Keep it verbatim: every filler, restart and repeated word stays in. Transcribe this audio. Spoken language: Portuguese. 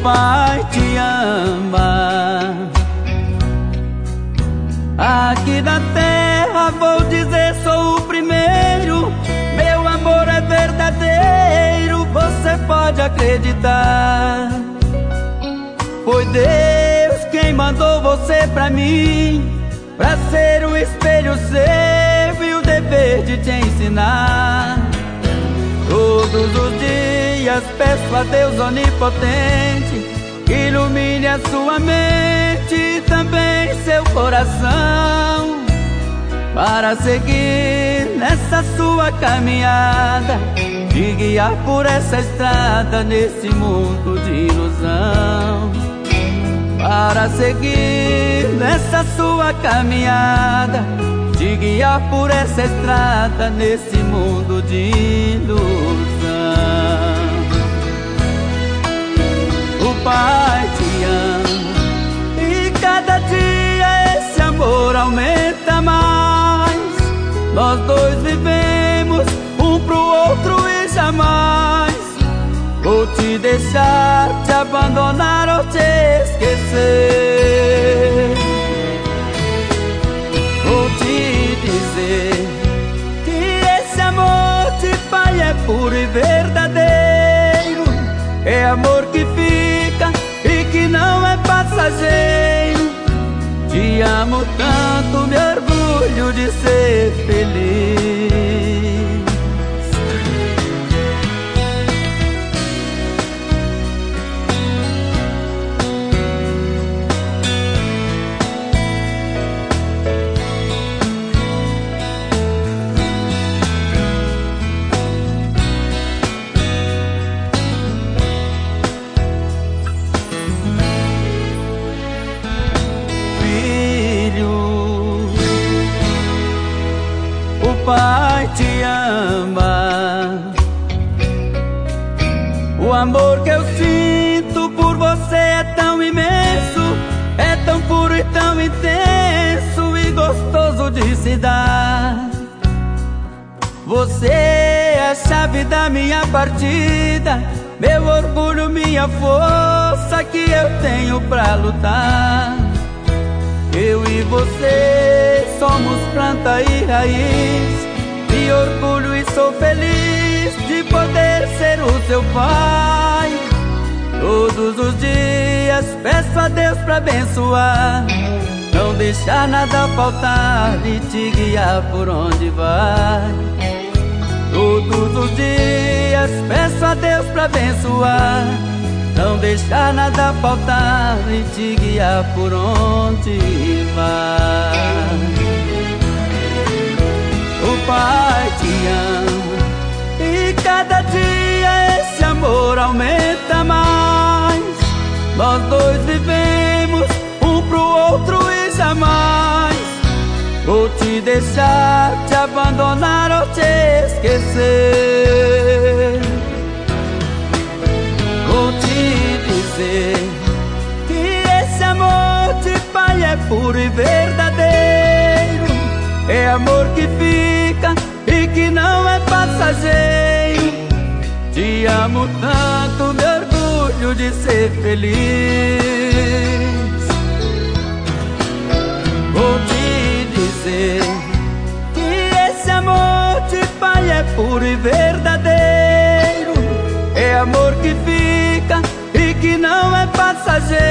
Pai te ama. Aqui na terra vou dizer, sou o primeiro. Meu amor é verdadeiro, você pode acreditar. Foi Deus quem mandou você pra mim, pra ser o espelho seu e o dever de te ensinar. Todos os dias peço a Deus onipotente que ilumine a sua mente e também seu coração, para seguir nessa sua caminhada, te guiar por essa estrada nesse mundo de ilusão. Para seguir nessa sua caminhada, te guiar por essa estrada nesse mundo de ilusão. O Pai te ama e cada dia esse amor aumenta mais. Nós dois vivemos um pro outro e jamais vou te deixar, te abandonar ou te esquecer. Vou te dizer que esse amor de pai é puro e verdadeiro. É amor que fica e que não é passageiro. Te amo tanto, me orgulho de ser feliz. O Pai te ama. O amor que eu sinto por você é tão imenso, é tão puro e tão intenso e gostoso de se dar. Você é a chave da minha partida, meu orgulho, minha força que eu tenho pra lutar. Eu e você somos planta e raiz, me orgulho e sou feliz de poder ser o seu pai. Todos os dias peço a Deus pra abençoar, não deixar nada faltar e te guiar por onde vai. Todos os dias peço a Deus pra abençoar, não deixar nada faltar e te guiar por onde vai. O Pai te ama e cada dia esse amor aumenta mais. Nós dois vivemos um pro outro e jamais vou te deixar, te abandonar ou te esquecer. Vou te dizer que esse amor de pai é puro e verdadeiro. É amor que fica e que não é passageiro. Te amo tanto, me orgulho de ser feliz. Vou te dizer que esse amor de pai é puro e verdadeiro. É amor que fica e que não é passageiro.